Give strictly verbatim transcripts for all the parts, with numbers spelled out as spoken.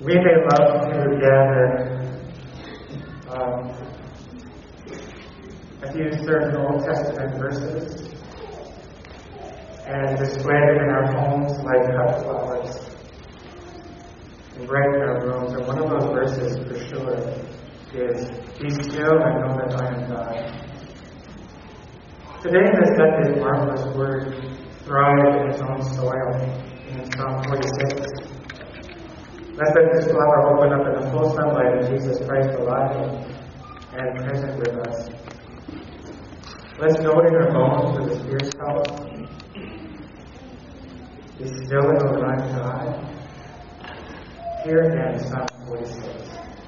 We may love to gather um, a few certain Old Testament verses and display them in our homes like cut flowers and bright in our rooms. And one of those verses for sure is, "Be still and know that I am God." Today, let's let this marvelous word thrive in its own soil in Psalm forty-six. Let's let this flower open up in the full sunlight of Jesus Christ alive and present with us. Let's know it in our bones with His fierce help. Be still and know that I am God. Here again, Psalm forty-six.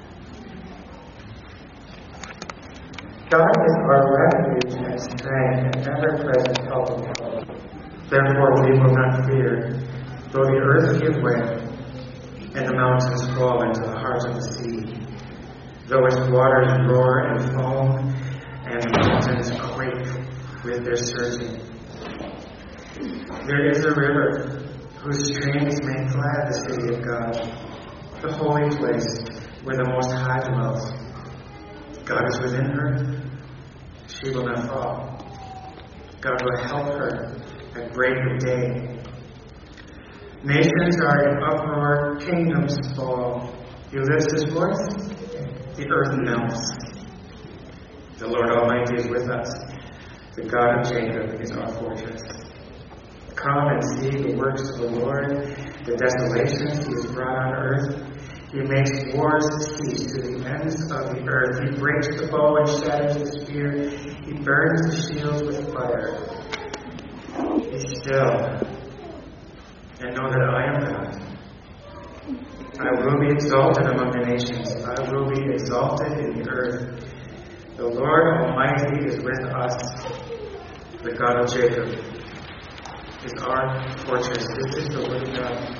God is our refuge and strength and ever-present help in trouble. Therefore we will not fear, though the earth give way, and the mountains fall into the heart of the sea. Though its waters roar and foam, and the mountains quake with their surging. There is a river whose streams make glad the city of God, the holy place where the Most High dwells. God is within her, she will not fall. God will help her at break of day. Nations are in uproar, kingdoms fall. He lifts his voice, the earth melts. The Lord Almighty is with us. The God of Jacob is our fortress. Come and see the works of the Lord, the desolations He has brought on earth. He makes wars cease to the ends of the earth. He breaks the bow and shatters the spear. He burns the shields with fire. Be still and know that I am God. I will be exalted among the nations. I will be exalted in the earth. The Lord Almighty is with us. The God of Jacob is our fortress. This is the word of God.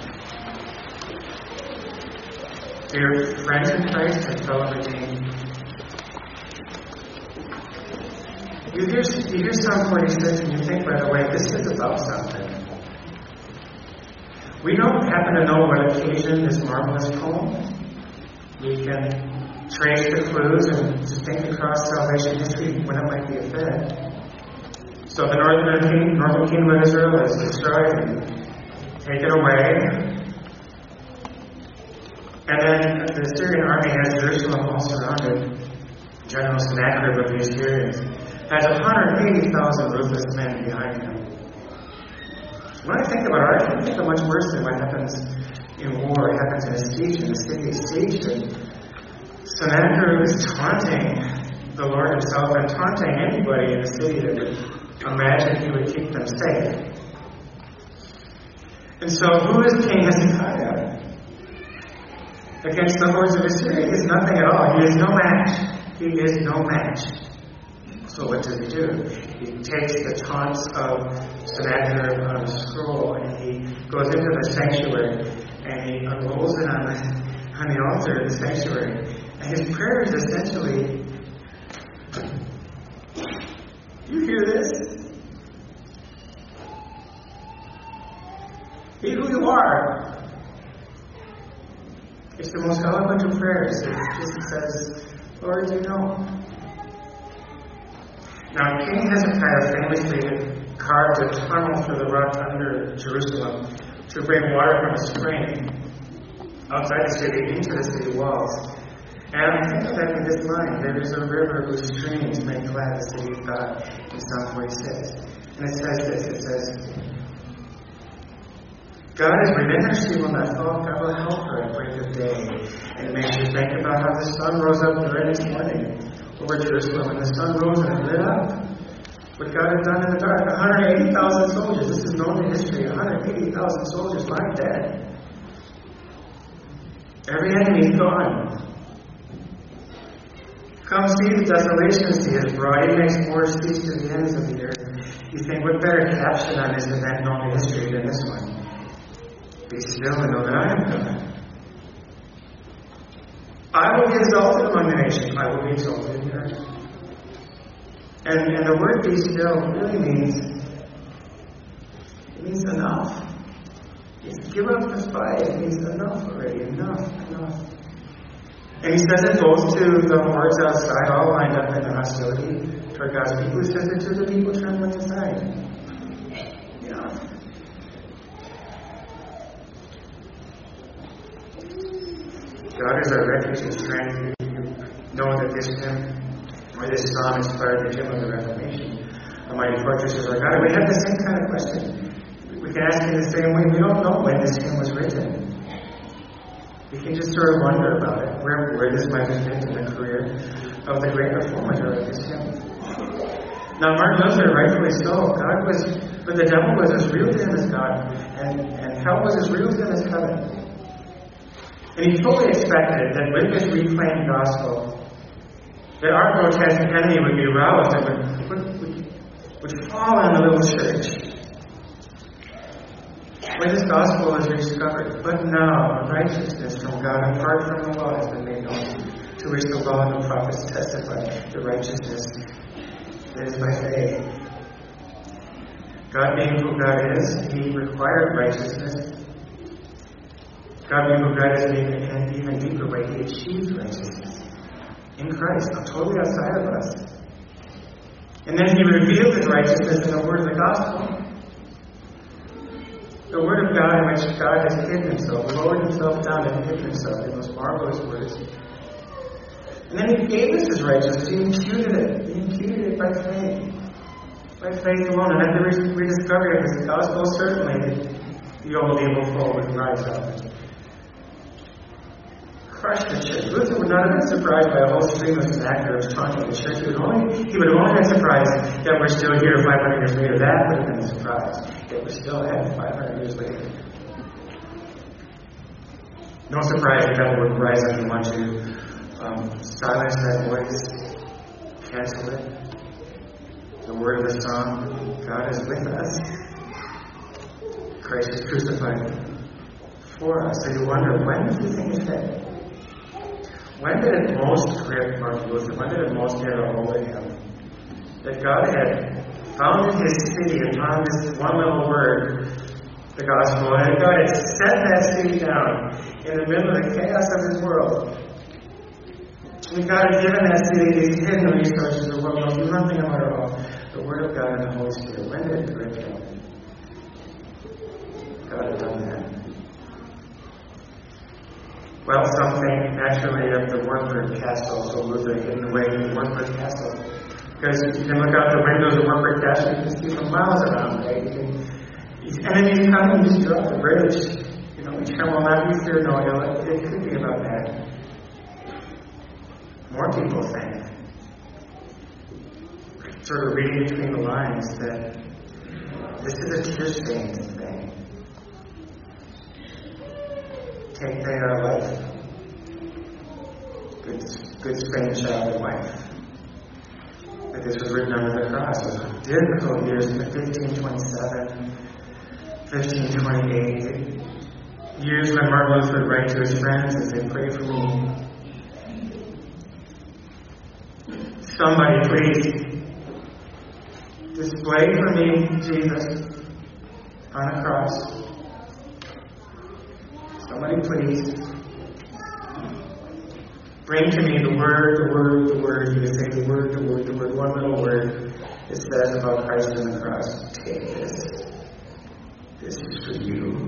Dear friends in Christ and fellow redeemed, you hear, you hear Psalm forty-six and you think right away, this is about something. We don't happen to know what occasioned this marvelous poem. We can trace the clues and just think across salvation history when it might be a fit. So the northern kingdom, northern kingdom of Israel is destroyed and taken away. And then the Assyrian army has Jerusalem all surrounded. General Sennacherib of the Assyrians has one hundred eighty thousand ruthless men behind him. When I think about it, I can't think of much worse than what happens in war. It happens in a siege, and the city is sieged, and Sennacherib is taunting the Lord himself and taunting anybody in the city that would imagine he would keep them safe. And so, who is King Hezekiah against the hordes of Assyria? He is nothing at all. He is no match. He is no match. So what does he do? He takes the taunts of Sennacherib on a scroll and he goes into the sanctuary and he unrolls it on the, on the altar in the sanctuary. And his prayer is essentially, you hear this? Be who you are. It's the most eloquent of prayers. It just says, Lord, you know. Now, King Hezekiah famously carved a tunnel through the rock under Jerusalem to bring water from a spring outside the city into the city walls. And I think of that in this line, there is a river whose streams make glad the city of God in Psalm forty-six. And it says this, it says, God is within her, she will not fall. God will help her at break of day. And it makes you think about how the sun rose up during this morning over Jerusalem, and the sun rose and it lit up. What God had done in the dark. one hundred eighty thousand soldiers. This is known in history. one hundred eighty thousand soldiers lying dead. Every enemy is gone. Come see the desolations He has brought. He makes war cease to the ends of the earth. You think, what better caption on this event known in history than this one? Be still and know that I am God. I will be exalted among the nations. I will be exalted in the earth. And, and the word be still really means, it means enough. It's give up the fight. It means enough already. Enough, enough. And he says it both to the hordes outside, all lined up in the hostility toward God's people. He says it to the people trembling inside. You know. God is our refuge and strength. You know that this hymn, or this psalm, inspired the hymn of the Reformation. A mighty fortress is our God. We have the same kind of question. We can ask in the same way. We don't know when this hymn was written. We can just sort of wonder about it, where, where this might have fit in the career of the great reformator of this hymn. Now, Martin Luther, rightfully so, God was, but the devil was as real to him as God, and, and hell was as real to him as heaven. And he fully expected that with this reclaimed gospel, that our grotesque enemy would be roused and would, would, would, would fall on the little church. When this gospel is rediscovered, but now righteousness from God apart from the law has been made known, to which the law and the prophets testify, the righteousness that is by faith. God being who God is, He required righteousness. God being who God is, in an even deeper way, He achieved righteousness in Christ, not totally outside of us. And then He revealed His righteousness in the word of the gospel. The Word of God in which God has hidden Himself, lowered Himself down and hidden Himself in those marvelous words. And then He gave us His righteousness. He imputed it. He imputed it by faith. By faith alone. And at the rediscovery of His gospel, certainly the old evil foe would rise up and crush the church. Luther would not have been surprised by a whole stream of snackers taunting the church. He would, only, he would have only been surprised that we're still here five hundred years later. That would have been a surprise. That we're still ahead five hundred years later. No surprise the devil would rise up and want to um, silence that voice, cancel it. The word of the song, God is with us. Christ is crucified for us. So you wonder, when do you think it hit? When did it most grip Martin Luther? When did it most get a hold of him? That God had founded His city upon this one little word, the gospel, and God had set that city down in the middle of the chaos of His world. And God had given that city these hidden resources of what knows nothing about it all, the Word of God and the Holy Spirit. When did it grip him? God had done that. Well, something naturally of the Wartburg Castle, so Luther hidden away in the Wartburg Castle. Because you can look out the windows of Wartburg Castle, you can see for miles around, right? You can, these enemies come and you drop the bridge. You know, we tremble not, we fear no ill. It could be about that. More people think, sort of reading between the lines, that this is a tear-stained thing. Take they our life. Good, good strange child and wife. That this was written under the cross. It was difficult years in the fifteen twenty-seven, fifteen twenty-eight. Years when Martin Luther would write to his friends as they pray for me. Somebody please display for me Jesus on a cross. Somebody please bring to me the word, the word, the word. You can say the word, the word, the word. One little word it says about Christ on the cross. Take this. This is for you.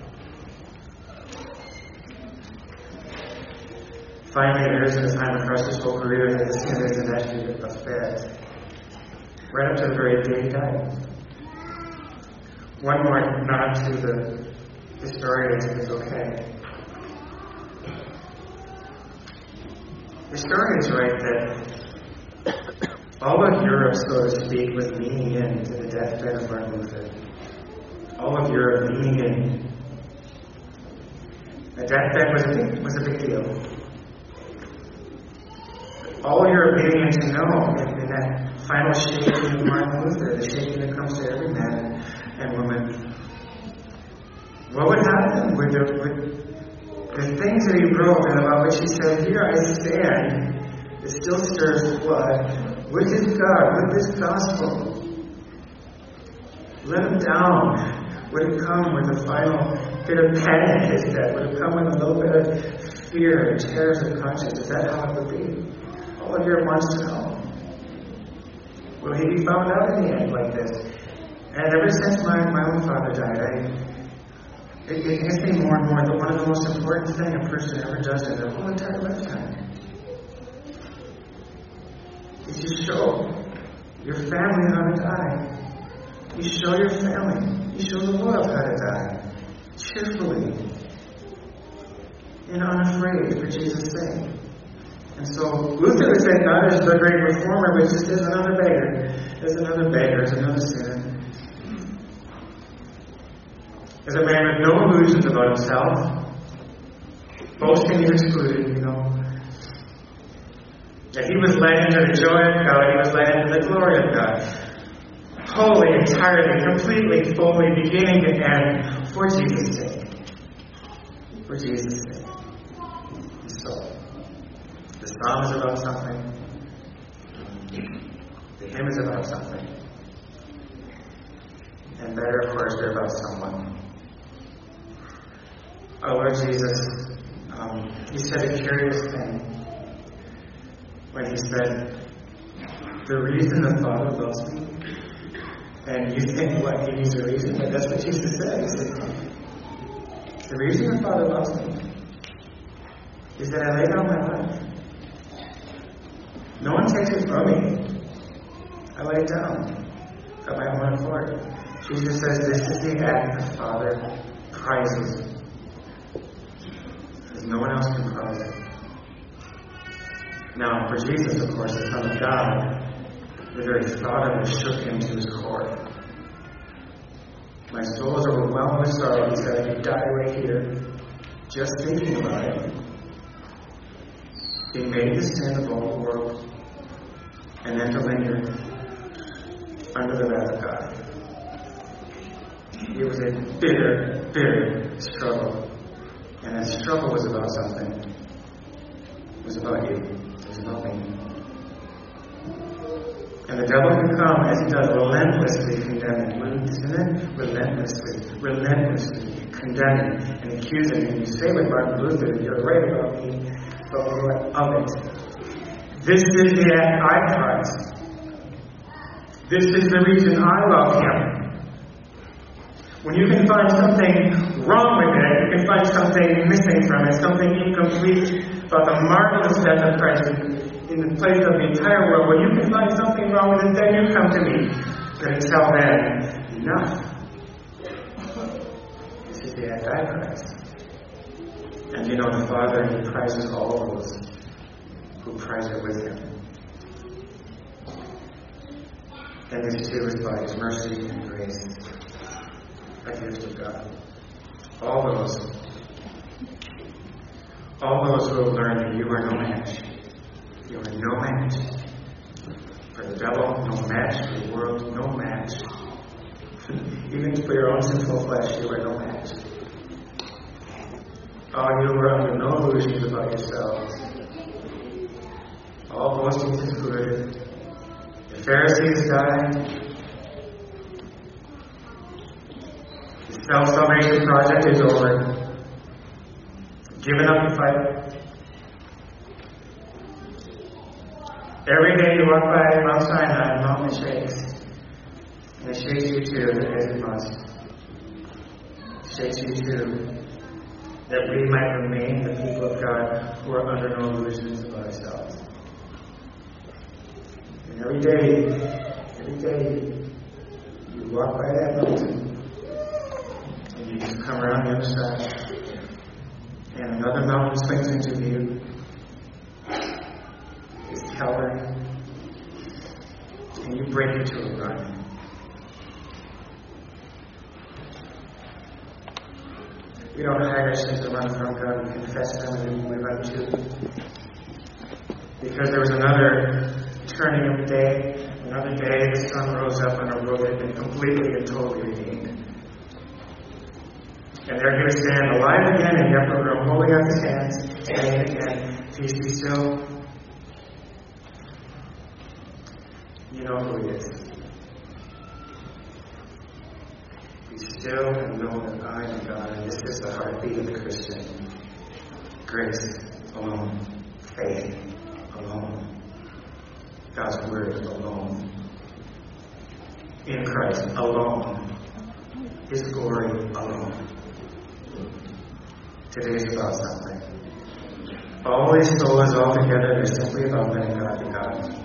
Finally, there is a time across his whole career that the sin isn't actually a fact. Right up to the very day he died. One more nod to the historians is okay. Historians write that all of Europe, so to speak, was leaning in to the deathbed of Martin Luther. All of Europe leaning in. The deathbed was a big, was a big deal. All Europe leading in to know in, in that final shaking of Martin Luther, the shaking that comes to every man and woman. What would happen with the, with the things that he wrote and about which he said, here I stand, it still stirs blood, with his God, with his gospel. Let him down. Would it come with a final bit of panic, his death? Would it come with a little bit of fear and terrors of conscience. Is that how it would be? All of Europe wants to know. Will he be found out in the end like this? And ever since my, my own father died, I, it, it hits me more and more that one of the most important things a person ever does in their whole entire lifetime is you show your family how to die. You show your family. You show the world how to die. Cheerfully. And unafraid for Jesus' sake. And so Luther would say God is the great reformer, but just is another beggar. Is another beggar, is another sinner. Is a man with no illusions about himself. Boasting is excluded, you know. That he was led into the joy of God, he was led into the glory of God. Wholly, entirely, completely, fully, beginning to end, for Jesus' sake. For Jesus' sake. So, the psalm is about something. The hymn is about something. And better, of course, they're about someone. Our Lord Jesus, um, he said a curious thing when he said, the reason the Father loves me. And you think, what, he needs a reason? But that's what Jesus said. He said, the reason the Father loves me is that I lay down my life. No one takes it from me. I lay it down of my own accord. Jesus says this is the act the Father prizes. Because no one else can prize it. Now, for Jesus, of course, the Son of God, the very thought of it shook him to his core. My soul is overwhelmed with sorrow. He said, I could die right here, just thinking about it. He made the sin of all the world, and then to linger under the wrath of God. It was a bitter, bitter struggle. And that struggle was about something. It was about you. It was about me. And the devil can come, as he does, relentlessly condemning. Isn't it? Relentlessly, relentlessly condemning and accusing. And you say with Martin Luther, you're right about me, but what of it? This is the act I prize. This is the reason I love him. When you can find something wrong with it, you can find something missing from it, something incomplete about the marvelous death of Christ in the place of the entire world. When you can find something wrong with it, then you come to me. But until then, enough. This is the act I prize. And you know, the Father, he prizes all of those who prize it with him. And this too is by his mercy and grace, a gift of God. All those, all those who have learned that you are no match. You are no match for the devil, no match for the world, no match. Even for your own sinful flesh, you are no match. Oh, you are under no illusions about yourselves. All boasting is excluded. The Pharisees died. The self-salvation project is over. Given up the fight. Every day you walk by Mount Sinai, the mountain shakes. And it shakes you too, as it must. It shakes you too. That we might remain the people of God who are under no illusions about ourselves. And every day, every day, you walk by that mountain, and you just come around the other side, and another mountain swings into view. It's Calvary, and you break into a run. We don't hide our sins and run from God. We confess them and we run to. Because there was another turning of the day, another day the sun rose up on a road that had been completely and totally redeemed. And there he would stand alive again in the upper room, holding up his hands, saying again, peace be still. You know who he is. Be still and know that I am God, and this is the heartbeat of the Christian. Grace alone. Faith alone. God's Word alone. In Christ alone. His glory alone. Today is about something. All these solas altogether are simply about letting God be God.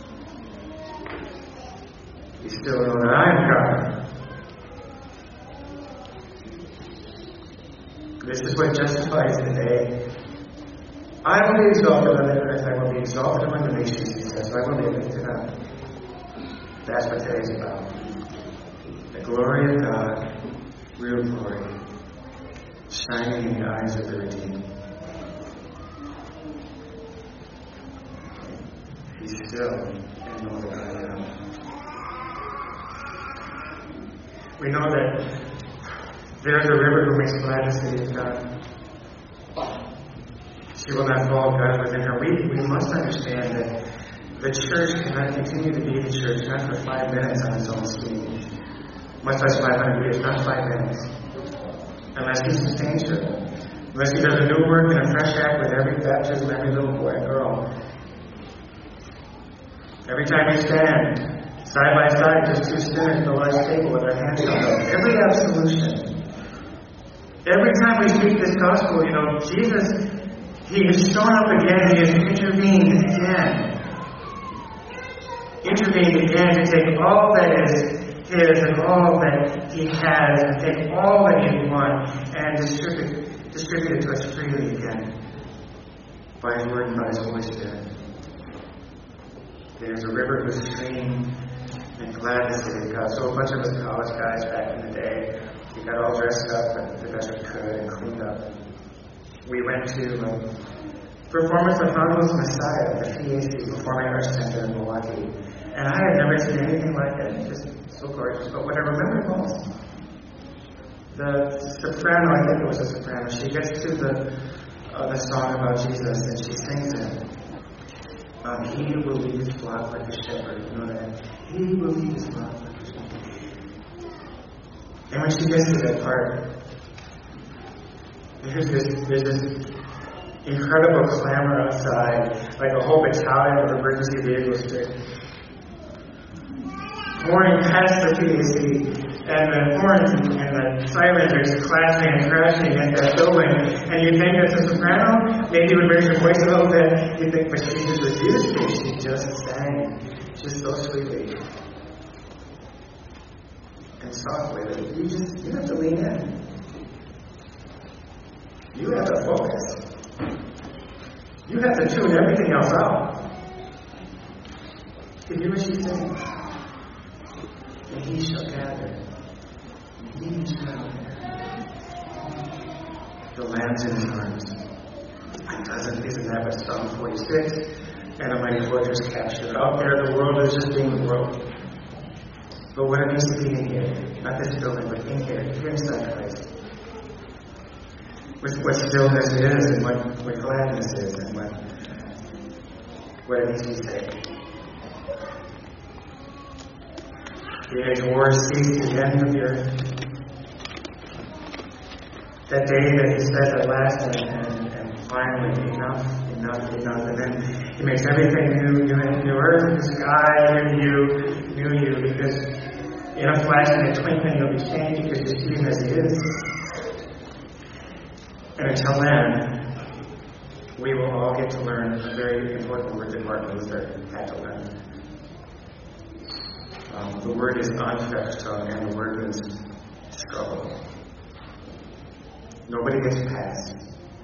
You still know that I am God. This is what justifies the day. I will be exalted on the earth. I will be exalted among the nations, he says. I will be lifted up. That's what today is about. The glory of God, real glory, shining in the eyes of the redeemed. Be still and know that I am. We know that there is a river who makes glad the city of God. She will not fall, God within her. We, we must understand that the church cannot continue to be the church, not for five minutes on its own steam. Much less five hundred years, not five minutes. Unless He sustains her. Unless He does a new work and a fresh act with every baptism, every little boy and girl. Every time we stand, side by side, just two sinners at the Lord's table with our hands held up. Every absolution. Every time we speak this gospel, you know, Jesus, He has shown up again. He has intervened again. Intervened again to take all that is His and all that He has, and take all that He won and distribute, distribute it to us freely again by His Word and by His Holy Spirit. There's a river whose stream and glad the city of God. So a bunch of us college guys back in the day, we got all dressed up the best we could and cleaned up. We went to a performance of Handel's Messiah at the P A C Performing Arts Center in Milwaukee. And I had never seen anything like it. Just so gorgeous. But what I remember most, the soprano, I think it was a soprano, she gets to the uh, the song about Jesus and she sings it. Um, he will lead his flock like a shepherd. You know that? He will lead his flock like a shepherd. And when she gets to that part, there's this, there's this incredible clamor outside, like a whole battalion of emergency vehicles just pouring past the P A C, and the horns and the sirens are just clashing and crashing against that building. And you think as a soprano, maybe you would raise your voice a little bit. You think, but she just refused to. She just sang, just so sweetly and softly that you just you have to lean in. You have to focus. You have to tune everything else out to hear what she's saying. And He shall gather. He shall gather the lambs in His arms. It doesn't, isn't that what Psalm forty-six? And a mighty fortress captured. Out there, the world is just being the world. But what it means to be in here, not this building, but in here, here inside Christ. With what stillness is, and what, what gladness is, and what, what it means to be saved. He makes wars cease to the end of the earth. That day that He said at last, and, and, and finally, enough, enough, enough. And then He makes everything new, new, new earth, new sky, new you, new you, because in a flash, in a twinkling, you'll be changed because you see Him as He is. And until then, we will all get to learn a very important word that Martin Luther had to learn. Um, the word is anfechtung, and the word means struggle. Nobody gets past.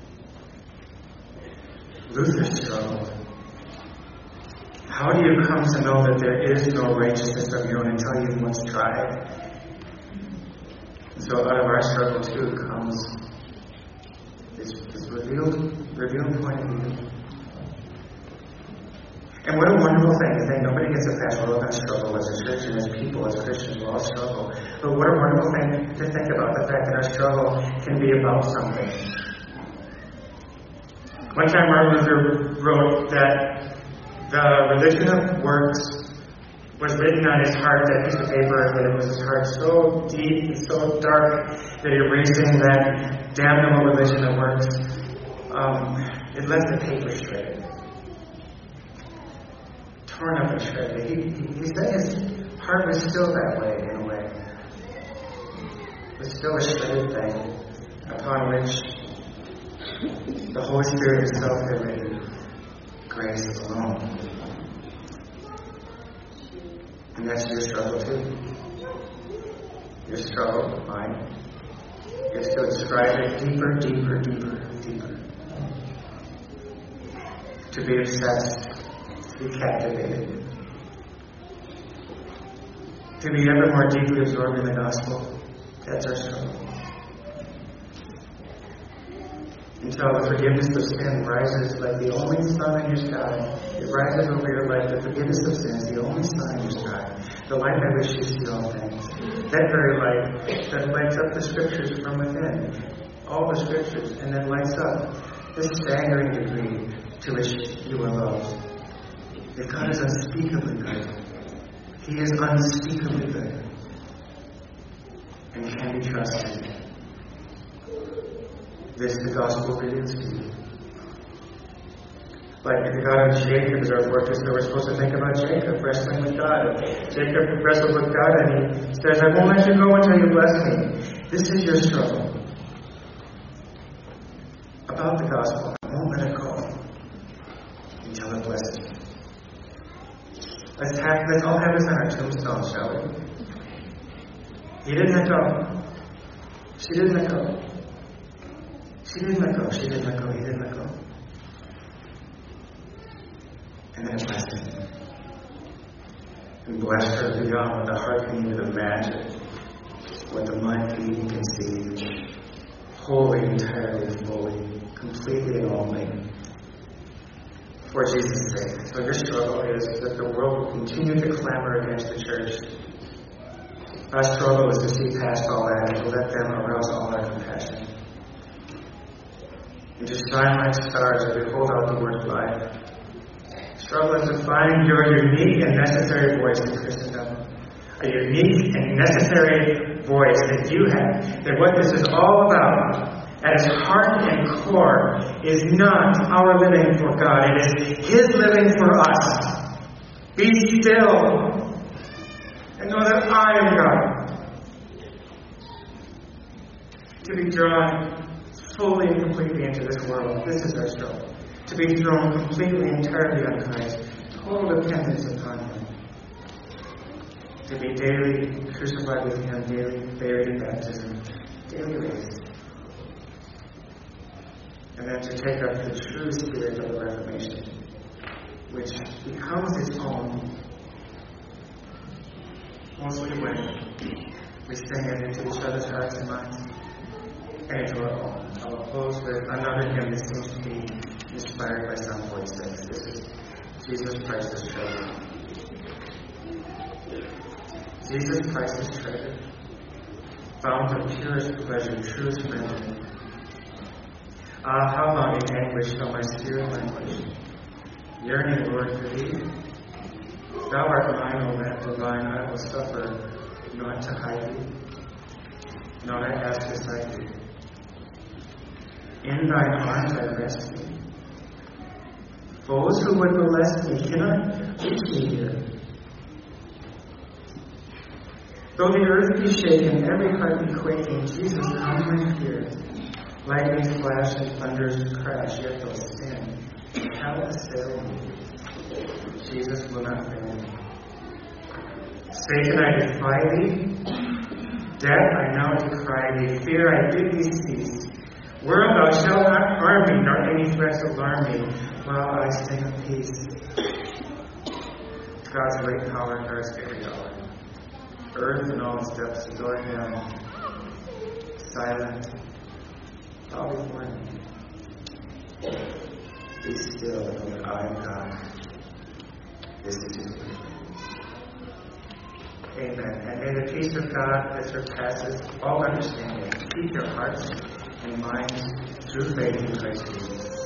Luther struggled. How do you come to know that there is no righteousness of your own until you've once tried? And so out of our struggle too comes this, this revealed, revealed point of view. And what a wonderful thing to think nobody gets a pass. We're all going to struggle as a church and as people, as Christians, we'll all struggle. But what a wonderful thing to think about, the fact that our struggle can be about something. One time Martin Luther wrote that the religion of works was written on his heart, that piece of paper, that it was his heart so deep and so dark that erasing that damnable religion of works um, it left the paper shredded. Torn up and shredded. He, he, he said his heart was still that way, in a way. It was still a shredded thing upon which the Holy Spirit Himself had written grace alone. And that's your struggle too. Your struggle, mine, is to describe it deeper, deeper, deeper, deeper. To be obsessed, to be captivated, to be ever more deeply absorbed in the gospel. That's our struggle. Until the forgiveness of sin rises like the only sun in your sky. It rises over your life. The forgiveness of sin is the only sun in your sky. The light by which you see all things. That very light that lights up the scriptures from within. All the scriptures. And then lights up the staggering degree to which you are loved. That God is unspeakably good. He is unspeakably good. And can be trusted. This the gospel reveals to you. Like the God of Jacob is our fortress, so we're supposed to think about Jacob wrestling with God. Jacob wrestled with God and he says, I won't let you go until you bless me. This is your struggle. About the gospel, I won't let it go until it blesses me. Let's, have, let's all have this on our tombstone, shall we? He didn't let go. She didn't let go. She didn't let go. She didn't let go. He didn't let go. And then it blessed him. And blessed her beyond what the heart can even imagine, what the mind can even conceive. Wholly, entirely, fully, completely and only. For Jesus' sake. So your struggle is that the world will continue to clamor against the church. Our struggle is to see past all that and to let them arouse all our compassion. And to shine like stars as we hold out the word of life. Struggle is to find your unique and necessary voice in Christendom. A unique and necessary voice that you have. That what this is all about, at its heart and core, is not our living for God. It is His living for us. Be still and know that I am God. To be drawn fully and completely into this world. This is our struggle. To be thrown completely and entirely on Christ. Total dependence upon Him. To be daily crucified with Him, daily buried in baptism, daily raised. And then to take up the true spirit of the Reformation, which becomes its own mostly when we sing it into each other's hearts and minds. And into our own. I will close with another hymn that seems to be inspired by Psalm forty-six. This is Jesus Christ's treasure. Jesus Christ's treasure, found of purest pleasure, truest remedy. Ah, how long in anguish shall my spirit languish, yearning, Lord, for Thee? Thou art mine, O Lamb divine, I will suffer not to hide Thee, not I ask to sight Thee. In Thine arms I rest me. Foes who would molest me cannot reach me here. Though the earth be shaken, every heart be quaking, Jesus, calm my fears. Lightnings flash and thunders crash, yet though sin shall assail me, Jesus will not fail me. Satan, I defy Thee. Death, I now decry Thee. Fear, I bid Thee cease. World, Thou shalt not harm me, nor any threats alarm me, while I sing of peace. God's great power guards every hour. Earth and all its depths adore Him. Silent, bow before Him. Be still and know that I am God. This is His word. Amen. And may the peace of God that surpasses all understanding keep your hearts and minds through faith in Christ Jesus.